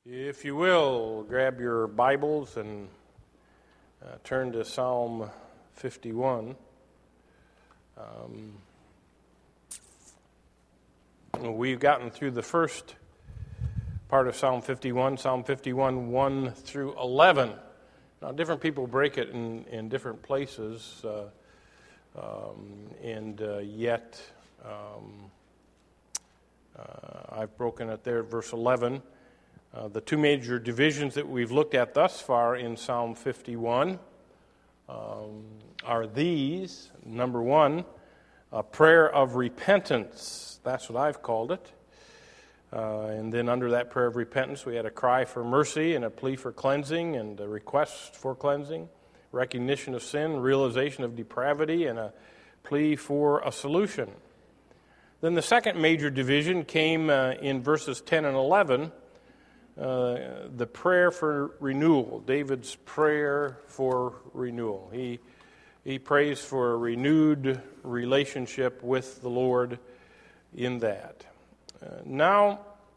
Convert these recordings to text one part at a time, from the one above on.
If you will, grab your Bibles and turn to Psalm 51. We've gotten through the first part of Psalm 51, 1 through 11. Now, different people break it in different places, yet I've broken it there at verse 11. The two major divisions that we've looked at thus far in Psalm 51 are these. Number one, a prayer of repentance. That's what I've called it. And then under that prayer of repentance, we had a cry for mercy and a plea for cleansing and a request for cleansing, recognition of sin, realization of depravity, and a plea for a solution. Then the second major division came in verses 10 and 11, the prayer for renewal, David's prayer for renewal. He prays for a renewed relationship with the Lord in that. Now,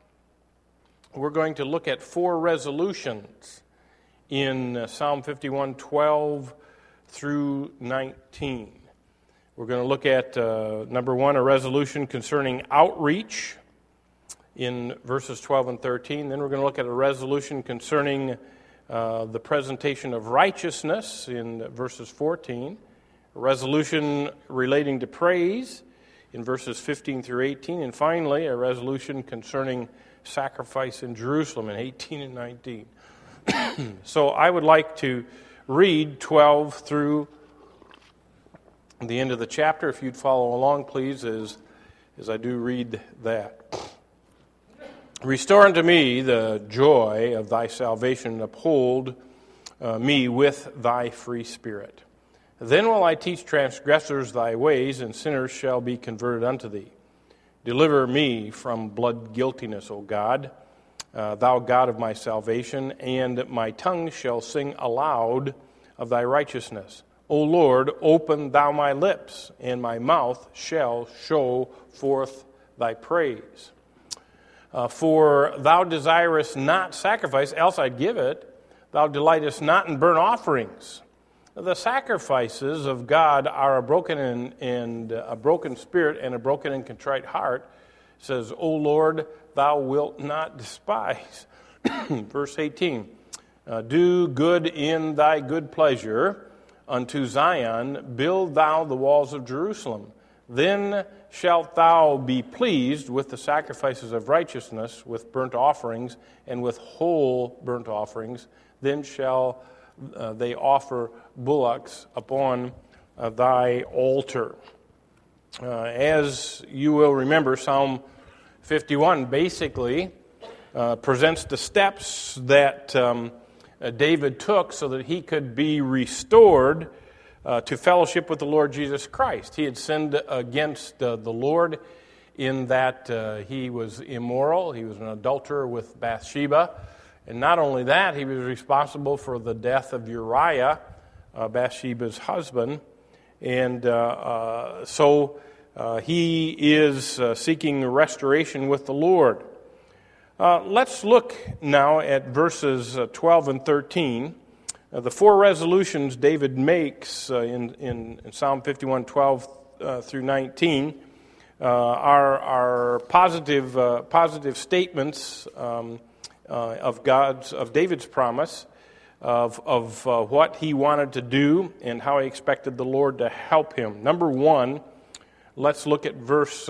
we're going to look at four resolutions in Psalm 51, 12 through 19. We're going to look at, number one, a resolution concerning outreach in verses 12 and 13. Then we're going to look at a resolution concerning the presentation of righteousness in verses 14. A resolution relating to praise in verses 15 through 18. And finally, a resolution concerning sacrifice in Jerusalem in 18 and 19. So I would like to read 12 through the end of the chapter. If you'd follow along, please, as I do read that. Restore unto me the joy of thy salvation, and uphold me with thy free spirit. Then will I teach transgressors thy ways, and sinners shall be converted unto thee. Deliver me from blood guiltiness, O God, thou God of my salvation, and my tongue shall sing aloud of thy righteousness. O Lord, open thou my lips, and my mouth shall show forth thy praise. For thou desirest not sacrifice, else I'd give it. Thou delightest not in burnt offerings. The sacrifices of God are a broken and a broken spirit and a broken and contrite heart. It says, O Lord, thou wilt not despise. Verse 18, do good in thy good pleasure unto Zion, build thou the walls of Jerusalem. Then shalt thou be pleased with the sacrifices of righteousness, with burnt offerings, and with whole burnt offerings. Then shall they offer bullocks upon thy altar. As you will remember, Psalm 51 basically presents the steps that David took so that he could be restored to fellowship with the Lord Jesus Christ. He had sinned against the Lord in that he was immoral. He was an adulterer with Bathsheba. And not only that, he was responsible for the death of Uriah, Bathsheba's husband. And so he is seeking restoration with the Lord. Let's look now at verses 12 and 13. The four resolutions David makes in Psalm 51, 12 through 19 are positive statements of David's promise of what he wanted to do and how he expected the Lord to help him. Number one, let's look at verse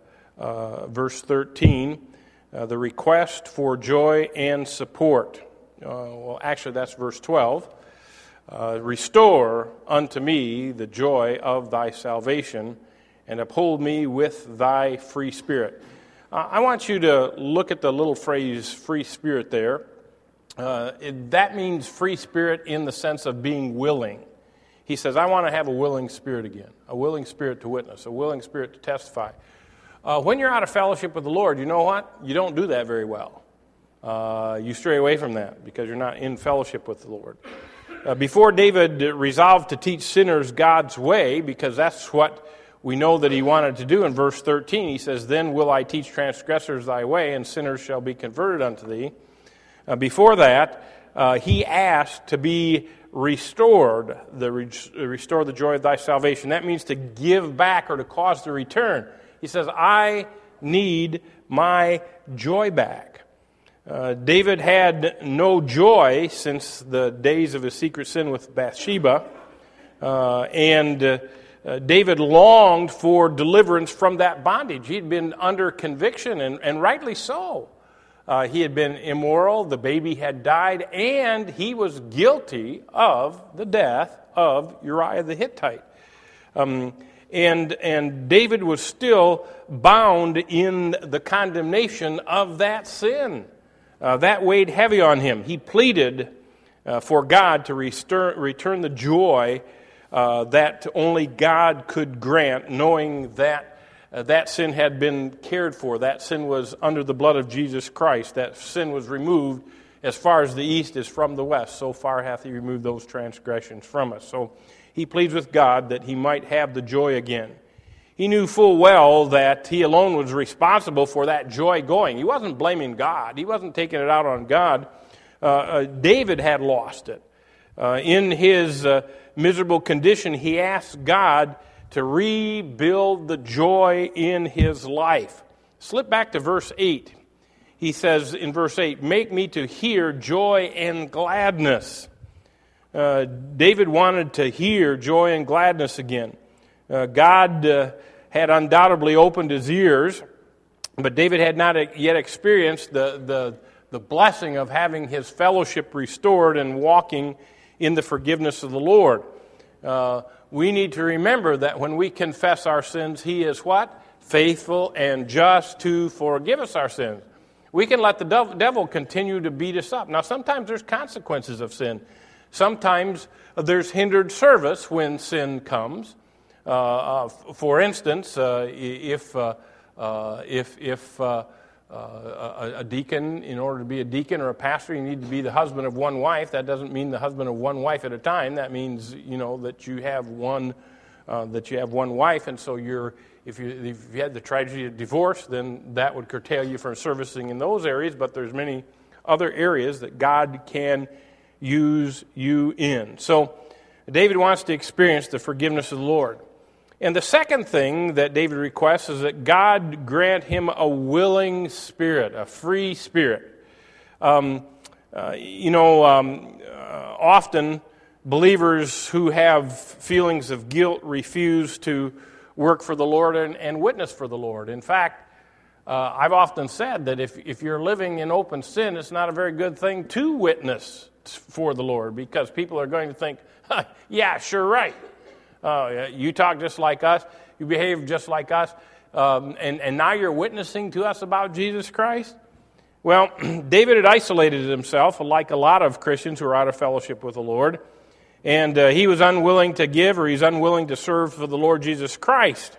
13, the request for joy and support. Well, actually, that's verse 12. Restore unto me the joy of thy salvation, and uphold me with thy free spirit. I want you to look at the little phrase, free spirit there. That means free spirit in the sense of being willing. He says, I want to have a willing spirit again, a willing spirit to witness, a willing spirit to testify. When you're out of fellowship with the Lord, you know what? You don't do that very well. You stray away from that because you're not in fellowship with the Lord. Before David resolved to teach sinners God's way, because that's what we know that he wanted to do in verse 13, he says, Then will I teach transgressors thy way, and sinners shall be converted unto thee. Before that, he asked to be restored, restore the joy of thy salvation. That means to give back or to cause to return. He says, I need my joy back. David had no joy since the days of his secret sin with Bathsheba, and David longed for deliverance from that bondage. He'd been under conviction, and rightly so. He had been immoral, the baby had died, and he was guilty of the death of Uriah the Hittite. And David was still bound in the condemnation of that sin. That weighed heavy on him. He pleaded for God to return the joy that only God could grant, knowing that that sin had been cared for. That sin was under the blood of Jesus Christ. That sin was removed as far as the east is from the west. So far hath he removed those transgressions from us. So he pleads with God that he might have the joy again. He knew full well that he alone was responsible for that joy going. He wasn't blaming God. He wasn't taking it out on God. David had lost it. In his miserable condition, he asked God to rebuild the joy in his life. Slip back to verse 8. He says in verse 8, make me to hear joy and gladness. David wanted to hear joy and gladness again. God had undoubtedly opened his ears, but David had not yet experienced the blessing of having his fellowship restored and walking in the forgiveness of the Lord. We need to remember that when we confess our sins, he is what? Faithful and just to forgive us our sins. We can let the devil continue to beat us up. Now, sometimes there's consequences of sin. Sometimes there's hindered service when sin comes. For instance, if a deacon, in order to be a deacon or a pastor, you need to be the husband of one wife. That doesn't mean the husband of one wife at a time. That means, that you have one wife, and so if you had the tragedy of divorce, then that would curtail you from servicing in those areas. But there's many other areas that God can use you in. So David wants to experience the forgiveness of the Lord. And the second thing that David requests is that God grant him a willing spirit, a free spirit. Often believers who have feelings of guilt refuse to work for the Lord and witness for the Lord. In fact, I've often said that if you're living in open sin, it's not a very good thing to witness for the Lord, because people are going to think, yeah, sure, right. You talk just like us, you behave just like us, and now you're witnessing to us about Jesus Christ? Well, David had isolated himself, like a lot of Christians who are out of fellowship with the Lord, and he was unwilling to give, or he's unwilling to serve for the Lord Jesus Christ.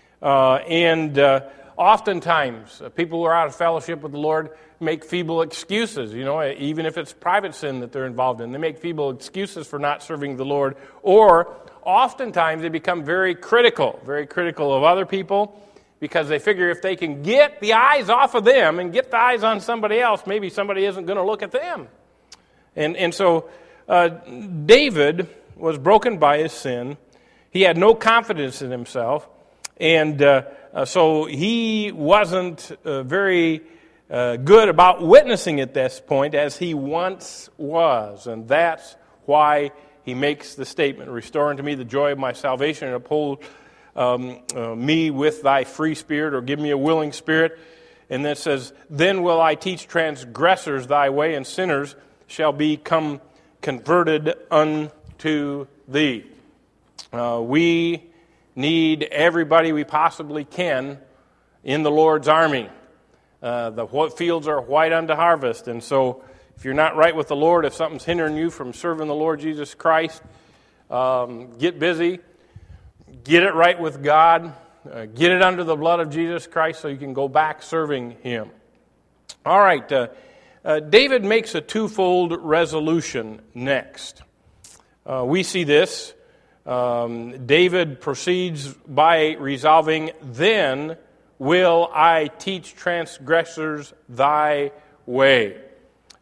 Oftentimes, people who are out of fellowship with the Lord make feeble excuses, even if it's private sin that they're involved in. They make feeble excuses for not serving the Lord, or oftentimes they become very critical of other people, because they figure if they can get the eyes off of them and get the eyes on somebody else, maybe somebody isn't going to look at them. And so David was broken by his sin. He had no confidence in himself, and so he wasn't very good about witnessing at this point as he once was. And that's why he makes the statement, restore unto me the joy of my salvation and uphold me with thy free spirit, or give me a willing spirit. And then it says, then will I teach transgressors thy way, and sinners shall become converted unto thee. We need everybody we possibly can in the Lord's army. The fields are white unto harvest, and so if you're not right with the Lord, if something's hindering you from serving the Lord Jesus Christ, get busy, get it right with God, get it under the blood of Jesus Christ so you can go back serving Him. All right, David makes a twofold resolution next. We see this. David proceeds by resolving, then will I teach transgressors thy way.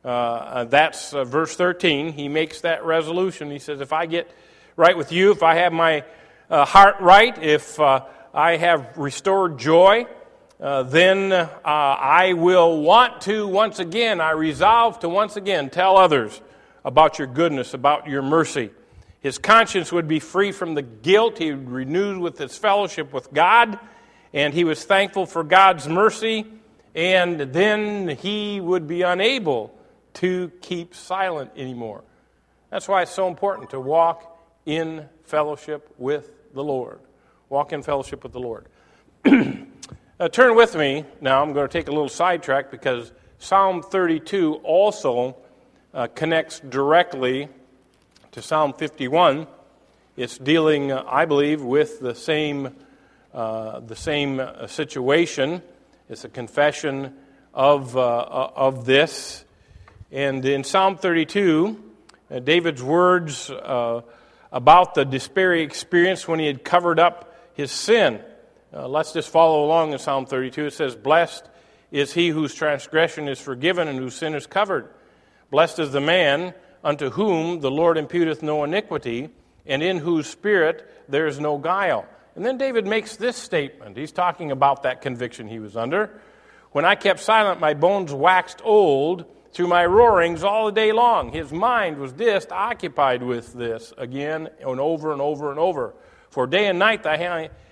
That's verse 13. He makes that resolution. He says, if I get right with you, if I have my heart right, if I have restored joy, then I will want to once again, I resolve to once again tell others about your goodness, about your mercy. His conscience would be free from the guilt. He would renew with his fellowship with God, and he was thankful for God's mercy, and then he would be unable to keep silent anymore. That's why it's so important to walk in fellowship with the Lord. Walk in fellowship with the Lord. Turn with me. Now I'm going to take a little sidetrack because Psalm 32 also connects directly to Psalm 51. It's dealing, I believe, with the same situation. It's a confession of this. And in Psalm 32, David's words about the despairing experience when he had covered up his sin. Let's just follow along in Psalm 32. It says, blessed is he whose transgression is forgiven and whose sin is covered. Blessed is the man unto whom the Lord imputeth no iniquity, and in whose spirit there is no guile. And then David makes this statement. He's talking about that conviction he was under. When I kept silent, my bones waxed old through my roarings all the day long. His mind was just occupied with this again and over and over and over. For day and night thy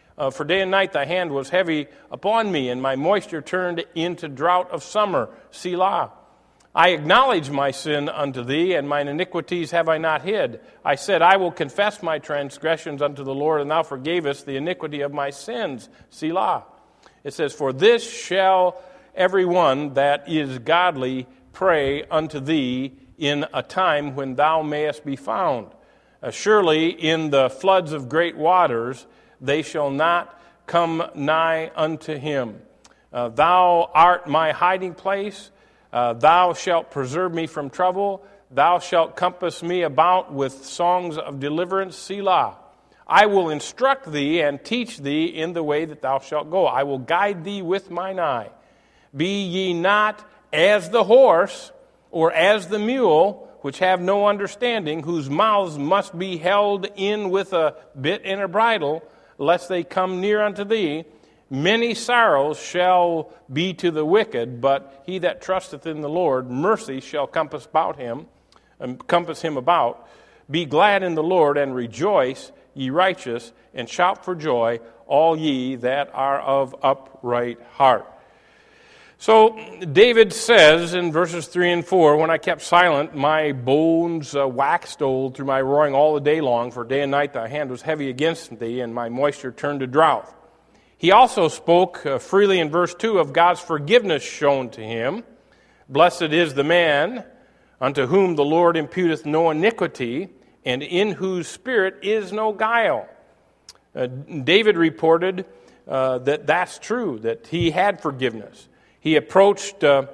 hand was heavy upon me, and my moisture turned into drought of summer. Selah. I acknowledge my sin unto thee, and mine iniquities have I not hid. I said, I will confess my transgressions unto the Lord, and thou forgavest the iniquity of my sins. Selah. It says, for this shall every one that is godly pray unto thee in a time when thou mayest be found. Surely in the floods of great waters they shall not come nigh unto him. Thou art my hiding place. Thou shalt preserve me from trouble. Thou shalt compass me about with songs of deliverance. Selah. I will instruct thee and teach thee in the way that thou shalt go. I will guide thee with mine eye. Be ye not as the horse or as the mule, which have no understanding, whose mouths must be held in with a bit and a bridle, lest they come near unto thee. Many sorrows shall be to the wicked, but he that trusteth in the Lord, mercy shall compass him about. Be glad in the Lord, and rejoice, ye righteous, and shout for joy, all ye that are of upright heart. So David says in verses 3 and 4, when I kept silent, my bones waxed old through my roaring all the day long, for day and night thy hand was heavy against thee, and my moisture turned to drought. He also spoke freely in verse 2 of God's forgiveness shown to him. Blessed is the man unto whom the Lord imputeth no iniquity, and in whose spirit is no guile. David reported that's true, that he had forgiveness. He approached the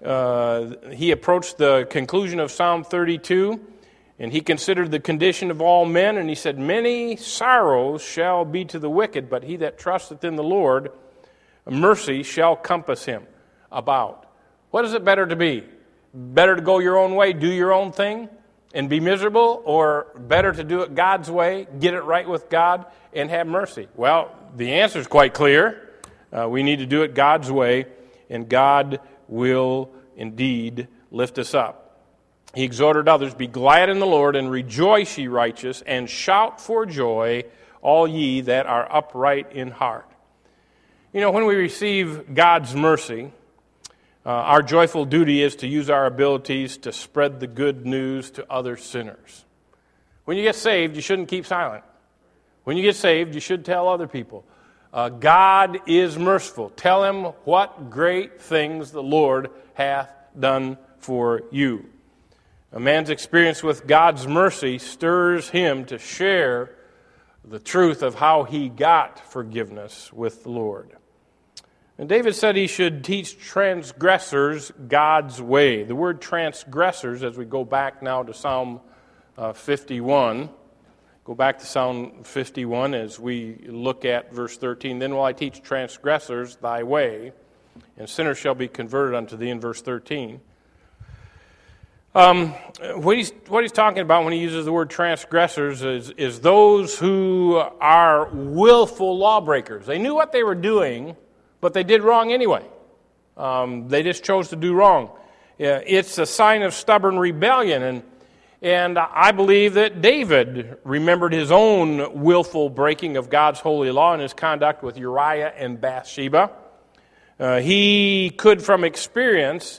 conclusion of Psalm 32, and he considered the condition of all men, and he said, many sorrows shall be to the wicked, but he that trusteth in the Lord, mercy shall compass him about. What is it better to be? Better to go your own way, do your own thing, and be miserable, or better to do it God's way, get it right with God, and have mercy? Well, the answer is quite clear. We need to do it God's way, and God will indeed lift us up. He exhorted others, be glad in the Lord, and rejoice, ye righteous, and shout for joy, all ye that are upright in heart. You know, when we receive God's mercy, our joyful duty is to use our abilities to spread the good news to other sinners. When you get saved, you shouldn't keep silent. When you get saved, you should tell other people. God is merciful. Tell him what great things the Lord hath done for you. A man's experience with God's mercy stirs him to share the truth of how he got forgiveness with the Lord. And David said he should teach transgressors God's way. The word transgressors, as we go back now to Psalm 51, go back to Psalm 51 as we look at verse 13. Then will I teach transgressors thy way, and sinners shall be converted unto thee, in verse 13. What he's talking about when he uses the word transgressors is those who are willful lawbreakers. They knew what they were doing, but they did wrong anyway. They just chose to do wrong. It's a sign of stubborn rebellion, and I believe that David remembered his own willful breaking of God's holy law in his conduct with Uriah and Bathsheba. He could, from experience,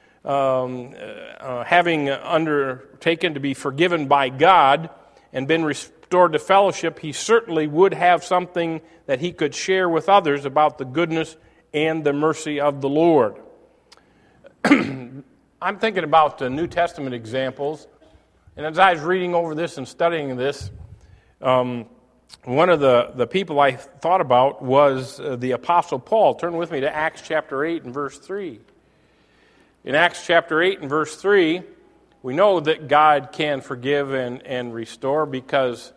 having undertaken to be forgiven by God and been restored to fellowship, he certainly would have something that he could share with others about the goodness and the mercy of the Lord. I'm thinking about the New Testament examples, and as I was reading over this and studying this, one of the people I thought about was the Apostle Paul. Turn with me to Acts chapter 8 and verse 3. In Acts chapter 8 and verse 3, we know that God can forgive and restore because,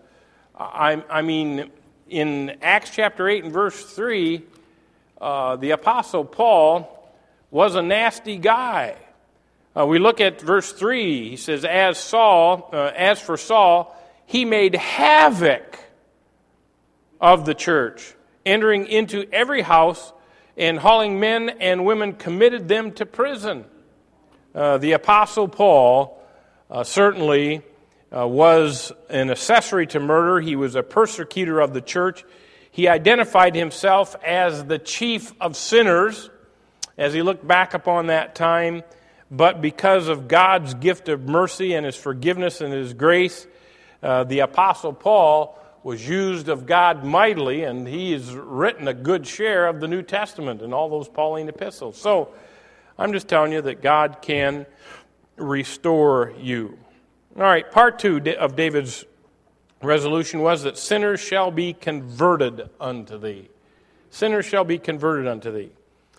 in Acts chapter 8 and verse 3, the Apostle Paul was a nasty guy. We look at verse 3. He says, as for Saul, he made havoc of the church, entering into every house and hauling men and women, committed them to prison. The Apostle Paul certainly was an accessory to murder. He was a persecutor of the church. He identified himself as the chief of sinners as he looked back upon that time. But because of God's gift of mercy and his forgiveness and his grace, the Apostle Paul was used of God mightily, and he has written a good share of the New Testament and all those Pauline epistles. So I'm just telling you that God can restore you. All right, part 2 of David's resolution was that sinners shall be converted unto thee. Sinners shall be converted unto thee.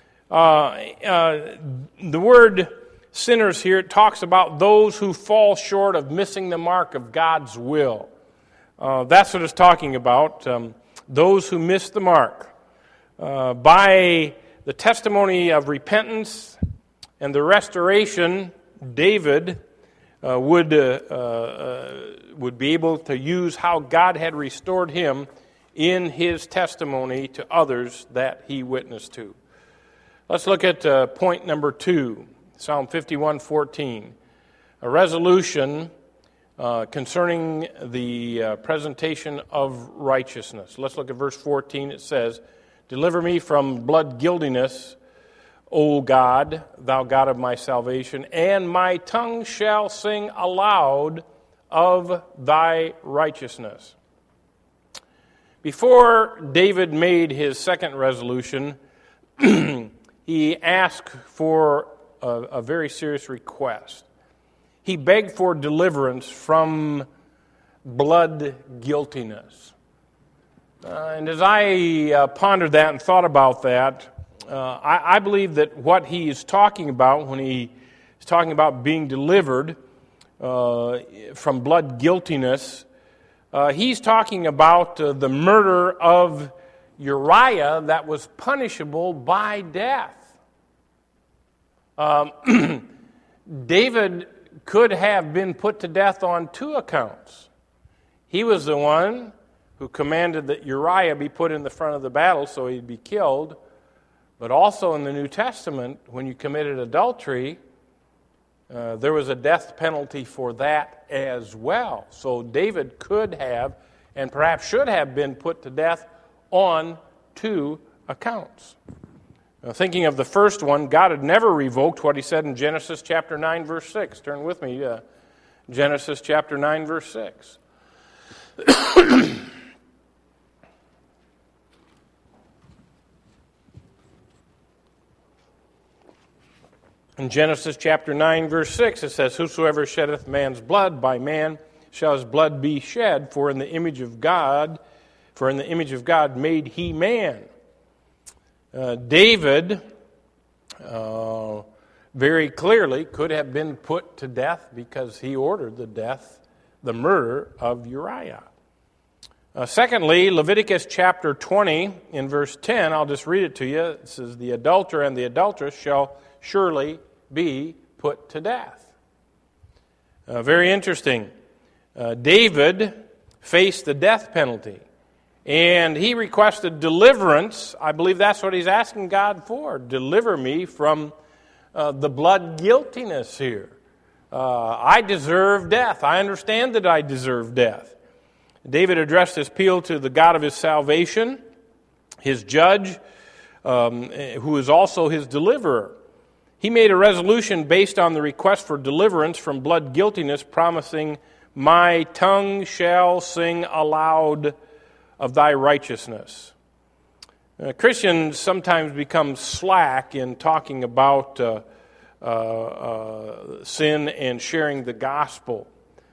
The word sinners here, it talks about those who fall short of missing the mark of God's will. That's what it's talking about, those who miss the mark. By the testimony of repentance and the restoration, David would be able to use how God had restored him in his testimony to others that he witnessed to. Let's look at point number 2, Psalm 51:14, a resolution concerning the presentation of righteousness. Let's look at verse 14. It says, deliver me from blood guiltiness, O God, thou God of my salvation, and my tongue shall sing aloud of thy righteousness. Before David made his second resolution, he asked for a very serious request. He begged for deliverance from blood guiltiness. And as I pondered that and thought about that, I believe that what he is talking about when he is talking about being delivered from blood guiltiness, he's talking about the murder of Uriah that was punishable by death. David could have been put to death on 2 accounts. He was the one who commanded that Uriah be put in the front of the battle so he'd be killed. But also in the New Testament, when you committed adultery, there was a death penalty for that as well. So David could have, and perhaps should have, been put to death on 2 accounts. Now, thinking of the first one, God had never revoked what he said in Genesis chapter 9, verse 6. Turn with me to Genesis chapter 9, verse 6. In Genesis chapter 9, verse 6, it says, whosoever sheddeth man's blood, by man shall his blood be shed, for in the image of God made he man. David very clearly could have been put to death because he ordered the murder of Uriah. Secondly, Leviticus chapter 20 in verse 10, I'll just read it to you. It says, the adulterer and the adulteress shall surely be put to death. Very interesting. David faced the death penalty, and he requested deliverance. I believe that's what he's asking God for. Deliver me from the blood guiltiness here. I deserve death. I understand that I deserve death. David addressed his appeal to the God of his salvation, his judge, who is also his deliverer. He made a resolution based on the request for deliverance from blood guiltiness, promising, "My tongue shall sing aloud of thy righteousness." Christians sometimes become slack in talking about sin and sharing the gospel.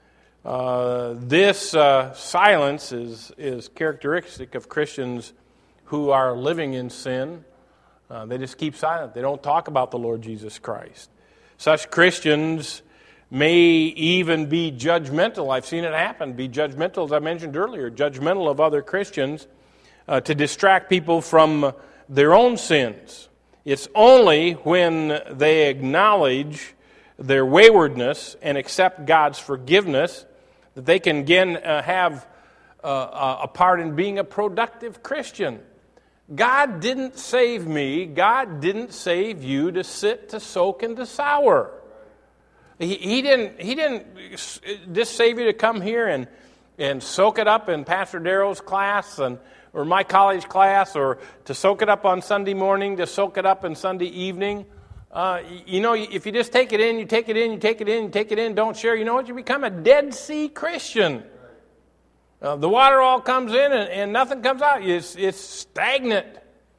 This silence is characteristic of Christians who are living in sin. They just keep silent. They don't talk about the Lord Jesus Christ. Such Christians may even be judgmental. I've seen it happen. Be judgmental, as I mentioned earlier, judgmental of other Christians to distract people from their own sins. It's only when they acknowledge their waywardness and accept God's forgiveness that they can again have a part in being a productive Christian. God didn't save me. God didn't save you to sit, to soak, and to sour. He didn't just save you to come here and soak it up in Pastor Darrell's class or my college class, or to soak it up on Sunday morning, to soak it up in Sunday evening. If you just take it in, you take it in, you take it in, you take it in, don't share, you know what? You become a Dead Sea Christian. The water all comes in and nothing comes out. It's stagnant.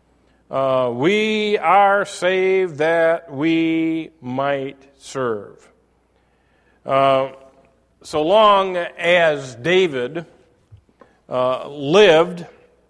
We are saved that we might serve. So long as David lived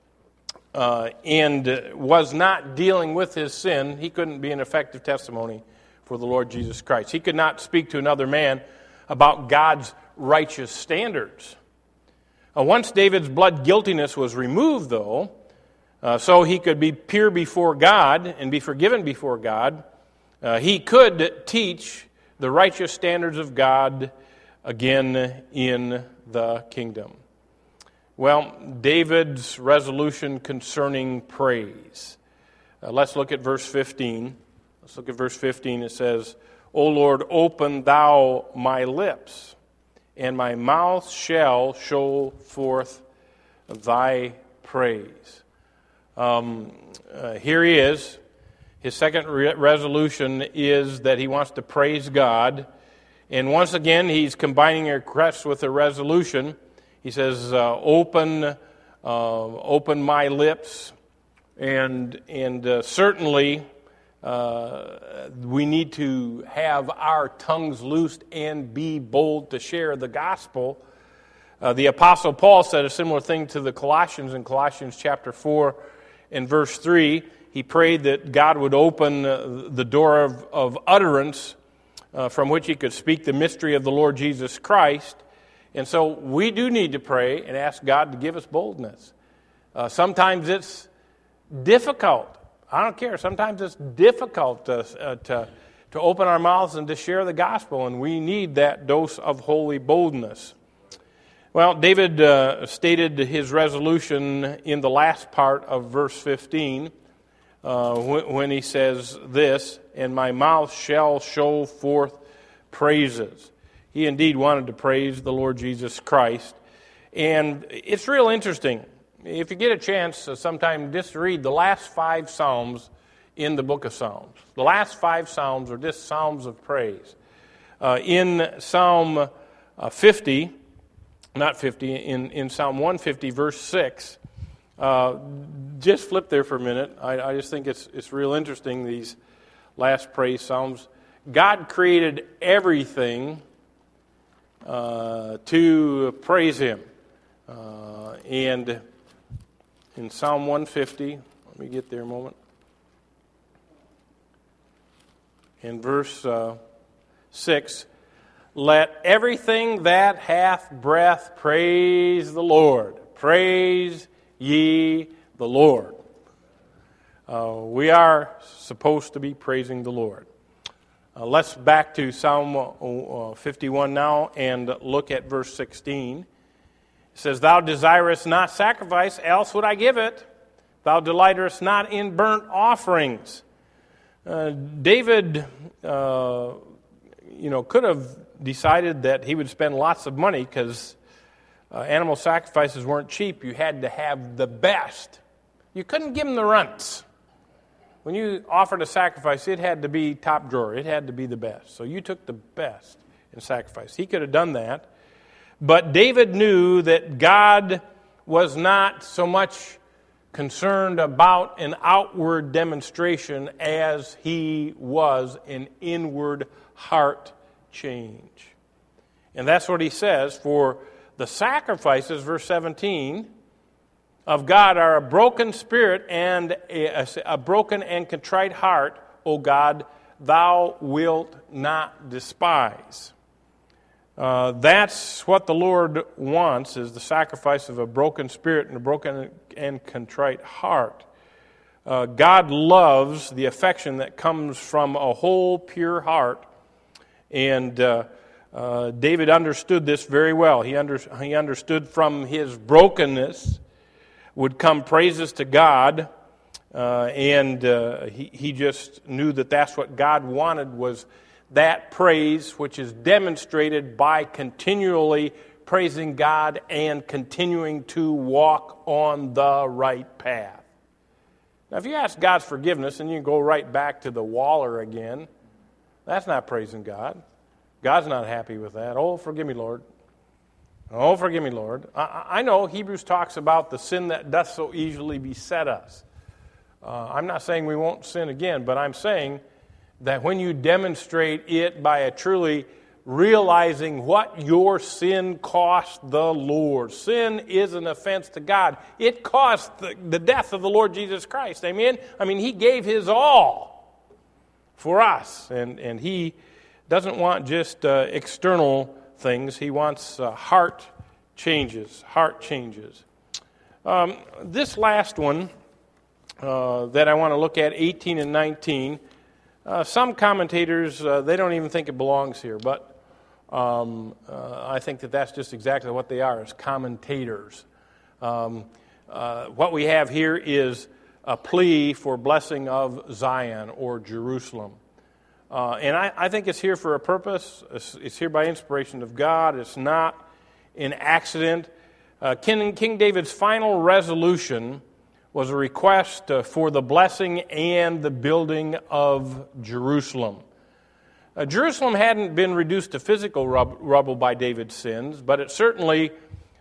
and was not dealing with his sin, he couldn't be an effective testimony for the Lord Jesus Christ. He could not speak to another man about God's righteous standards. Once David's blood guiltiness was removed, though, so he could be pure before God and be forgiven before God, he could teach the righteous standards of God again in the kingdom. Well, David's resolution concerning praise. Let's look at verse 15. Let's look at verse 15. It says, "O Lord, open thou my lips, and my mouth shall show forth thy praise." Here he is. His second resolution is that he wants to praise God. And once again, he's combining a request with a resolution. He says, open my lips. And certainly, we need to have our tongues loosed and be bold to share the gospel. The Apostle Paul said a similar thing to the Colossians in Colossians chapter 4 and verse 3. He prayed that God would open the door of utterance from which he could speak the mystery of the Lord Jesus Christ. And so we do need to pray and ask God to give us boldness. Sometimes it's difficult. I don't care. Sometimes it's difficult to open our mouths and to share the gospel, and we need that dose of holy boldness. Well, David stated his resolution in the last part of verse 15 when he says this, "And my mouth shall show forth praises." He indeed wanted to praise the Lord Jesus Christ. And it's real interesting. If you get a chance sometime, just read the last 5 Psalms in the book of Psalms. The last 5 Psalms are just Psalms of praise. In Psalm 50, not 50, in Psalm 150, verse 6, just flip there for a minute. I just think it's real interesting, these last praise Psalms. God created everything to praise Him. And in Psalm 150, let me get there a moment. In verse 6, "Let everything that hath breath praise the Lord. Praise ye the Lord." We are supposed to be praising the Lord. Let's back to Psalm 51 now and look at verse 16. It says, Thou desirest not sacrifice, else would I give it. Thou delightest not in burnt offerings. David, could have decided that he would spend lots of money because animal sacrifices weren't cheap. You had to have the best. You couldn't give them the runts. When you offered a sacrifice, it had to be top drawer. It had to be the best. So you took the best in sacrifice. He could have done that. But David knew that God was not so much concerned about an outward demonstration as he was an inward heart change. And that's what he says, for the sacrifices, verse 17, of God are a broken spirit and a broken and contrite heart, O God, thou wilt not despise. That's what the Lord wants, is the sacrifice of a broken spirit and a broken and contrite heart. God loves the affection that comes from a whole pure heart, and David understood this very well. He understood from his brokenness would come praises to God, and he just knew that that's what God wanted, was that praise which is demonstrated by continually praising God and continuing to walk on the right path. Now, if you ask God's forgiveness and you go right back to the waller again, that's not praising God. God's not happy with that. Oh, forgive me, Lord. Oh, forgive me, Lord. I know Hebrews talks about the sin that doth so easily beset us. I'm not saying we won't sin again, but I'm saying that when you demonstrate it by a truly realizing what your sin cost the Lord. Sin is an offense to God. It cost the death of the Lord Jesus Christ. Amen? I mean, he gave his all for us, and he doesn't want just external things. He wants heart changes. This last one that I want to look at, 18 and 19, some commentators, they don't even think it belongs here, but I think that that's just exactly what they are, as commentators. What we have here is a plea for blessing of Zion or Jerusalem. And I think it's here for a purpose. It's here by inspiration of God. It's not an accident. King David's final resolution was a request for the blessing and the building of Jerusalem. Jerusalem hadn't been reduced to physical rubble by David's sins, but it certainly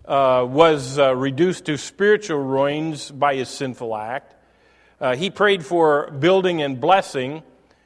was reduced to spiritual ruins by his sinful act. He prayed for building and blessing,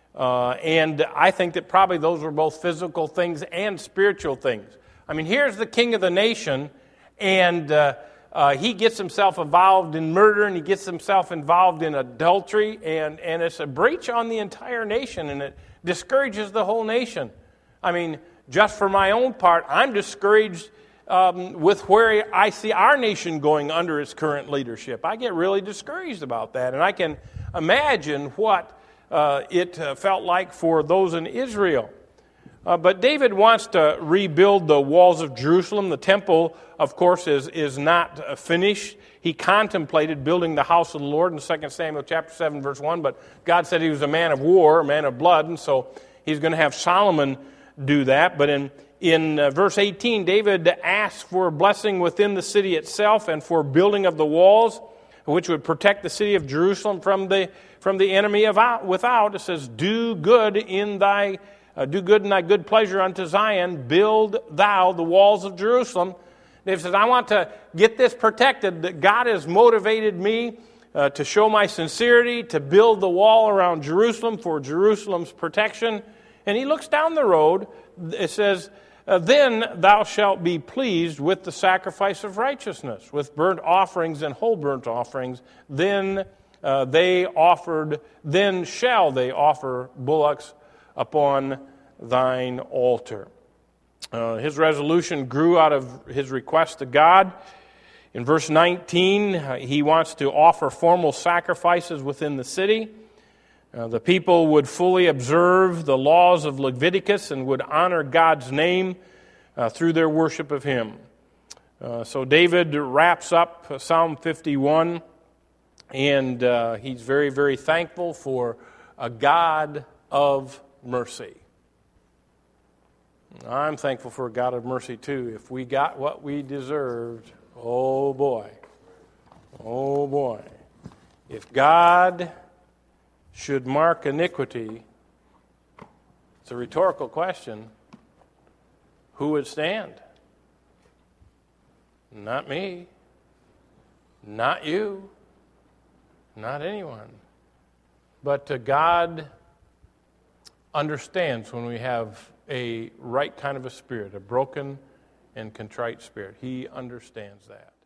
and I think that probably those were both physical things and spiritual things. I mean, here's the king of the nation, and he gets himself involved in murder, and he gets himself involved in adultery, and it's a breach on the entire nation, and it discourages the whole nation. I mean, just for my own part, I'm discouraged with where I see our nation going under its current leadership. I get really discouraged about that, and I can imagine what it felt like for those in Israel. But David wants to rebuild the walls of Jerusalem. The temple, of course, is not finished. He contemplated building the house of the Lord in 2 Samuel chapter 7, verse 1, but God said he was a man of war, a man of blood, and so he's going to have Solomon do that. But in verse 18, David asked for a blessing within the city itself and for building of the walls, which would protect the city of Jerusalem from the enemy without. It says, do good in thy good pleasure unto Zion, build thou the walls of Jerusalem. David says, I want to get this protected. That God has motivated me to show my sincerity, to build the wall around Jerusalem for Jerusalem's protection. And he looks down the road. It says, then thou shalt be pleased with the sacrifice of righteousness, with burnt offerings and whole burnt offerings. Then shall they offer bullocks upon thine altar. His resolution grew out of his request to God. In verse 19, he wants to offer formal sacrifices within the city. The people would fully observe the laws of Leviticus and would honor God's name through their worship of Him. So David wraps up Psalm 51, and he's very, very thankful for a God of mercy. I'm thankful for a God of mercy too. If we got what we deserved, oh boy. If God should mark iniquity, it's a rhetorical question, who would stand? Not me, not you, not anyone. But God understands when we have a right kind of a spirit, a broken and contrite spirit. He understands that.